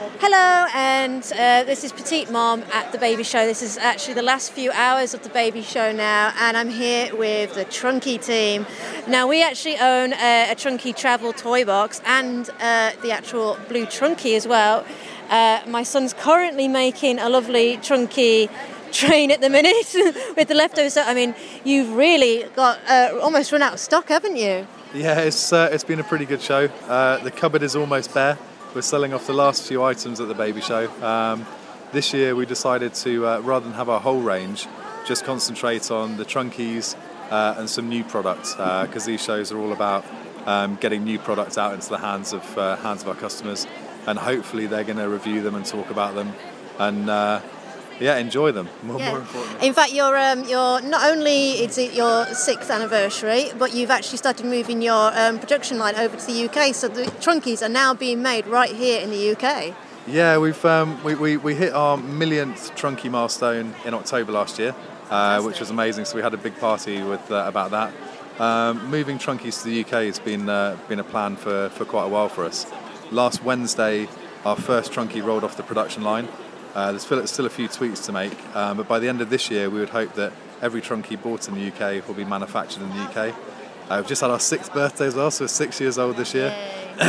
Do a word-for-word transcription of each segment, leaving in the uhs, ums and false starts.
Hello, and uh, this is Petite Mom at the Baby Show. This is actually the last few hours of the Baby Show now, and I'm here with the Trunky team. Now, we actually own a, a Trunky travel toy box and uh, the actual blue Trunky as well. Uh, my son's currently making a lovely Trunky train at the minute with the leftovers. So, I mean, you've really got uh, almost run out of stock, haven't you? Yeah, it's uh, it's been a pretty good show. Uh, the cupboard is almost bare. We're selling off the last few items at the Baby Show. Um, this year we decided to, uh, rather than have our whole range, just concentrate on the Trunkies uh, and some new products, because uh, these shows are all about um, getting new products out into the hands of uh, hands of our customers, and hopefully they're going to review them and talk about them, and uh, yeah, enjoy them. More, yeah. more importantly. In fact, you're um, you're not only is it your sixth anniversary, but you've actually started moving your um, production line over to the U K. So the Trunkies are now being made right here in the U K. Yeah, we've um, we, we we hit our millionth Trunky milestone in October last year, uh, which was amazing. So we had a big party with uh, about that. Um, moving Trunkies to the U K has been uh, been a plan for, for quite a while for us. Last Wednesday, our first Trunky rolled off the production line. Uh, there's still, still a few tweaks to make, um, but by the end of this year we would hope that every Trunky bought in the U K will be manufactured in the U K. Uh, we've just had our sixth birthday as well, so we're six years old this year.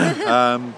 um,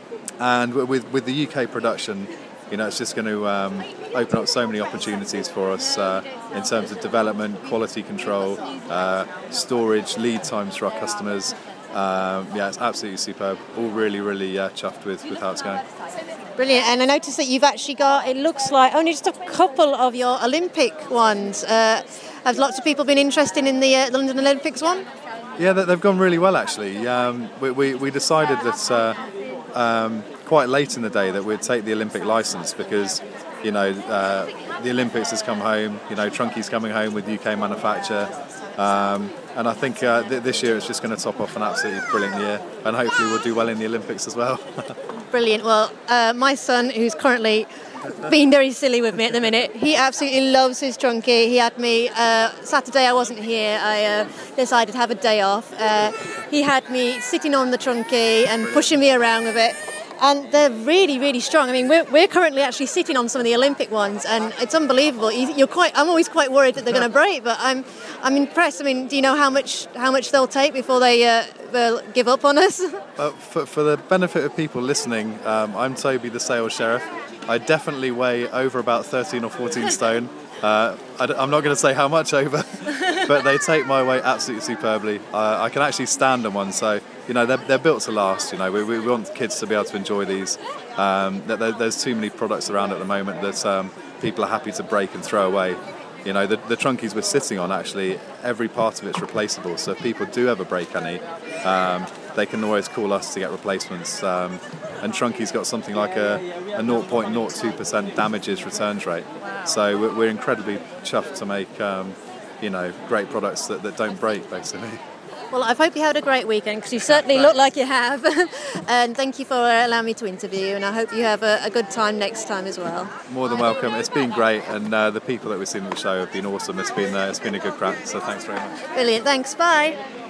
and with, with the U K production, you know, it's just going to um, open up so many opportunities for us uh, in terms of development, quality control, uh, storage, lead times for our customers. Um, yeah, it's absolutely superb. All really, really uh, chuffed with, with how it's going. Brilliant, and I noticed that you've actually got, it looks like, only just a couple of your Olympic ones. Uh, have lots of people been interested in the, uh, the London Olympics one? Yeah, they've gone really well actually. Um, we, we, we decided that uh, um, quite late in the day that we'd take the Olympic licence because, you know, uh, the Olympics has come home, you know, Trunky's coming home with U K manufacture. Um, and I think uh, th- this year it's just going to top off an absolutely brilliant year, and hopefully we'll do well in the Olympics as well. Brilliant. Well, uh, my son, who's currently being very silly with me at the minute, he absolutely loves his Trunky. He had me, uh, Saturday I wasn't here, I uh, decided to have a day off. Uh, he had me sitting on the Trunky and pushing me around with it. And they're really, really strong. I mean, we're, we're currently actually sitting on some of the Olympic ones, and it's unbelievable. You're quite. I'm always quite worried that they're going to break, but I'm, I'm impressed. I mean, do you know how much, how much they'll take before they uh, will give up on us? Uh, for, for the benefit of people listening, um, I'm Toby, the sales sheriff. I definitely weigh over about thirteen or fourteen stone. Uh, I, I'm not going to say how much over, but they take my weight absolutely superbly. Uh, I can actually stand on one, so you know they're, they're built to last. You know, we, we want kids to be able to enjoy these. Um, there, there's too many products around at the moment that um, people are happy to break and throw away. You know, the, the Trunkies we're sitting on, actually, every part of it's replaceable. So if people do ever break any, um, they can always call us to get replacements. Um, and Trunky's got something like a, a zero point zero two percent damages returns rate. So we're, we're incredibly chuffed to make, um, you know, great products that, that don't break, basically. Well, I hope you had a great weekend, because you certainly look like you have. And thank you for allowing me to interview you, and I hope you have a, a good time next time as well. More than welcome. It's been great, and uh, the people that we've seen at the show have been awesome. It's been, uh, it's been a good crack, so thanks very much. Brilliant. Thanks. Bye.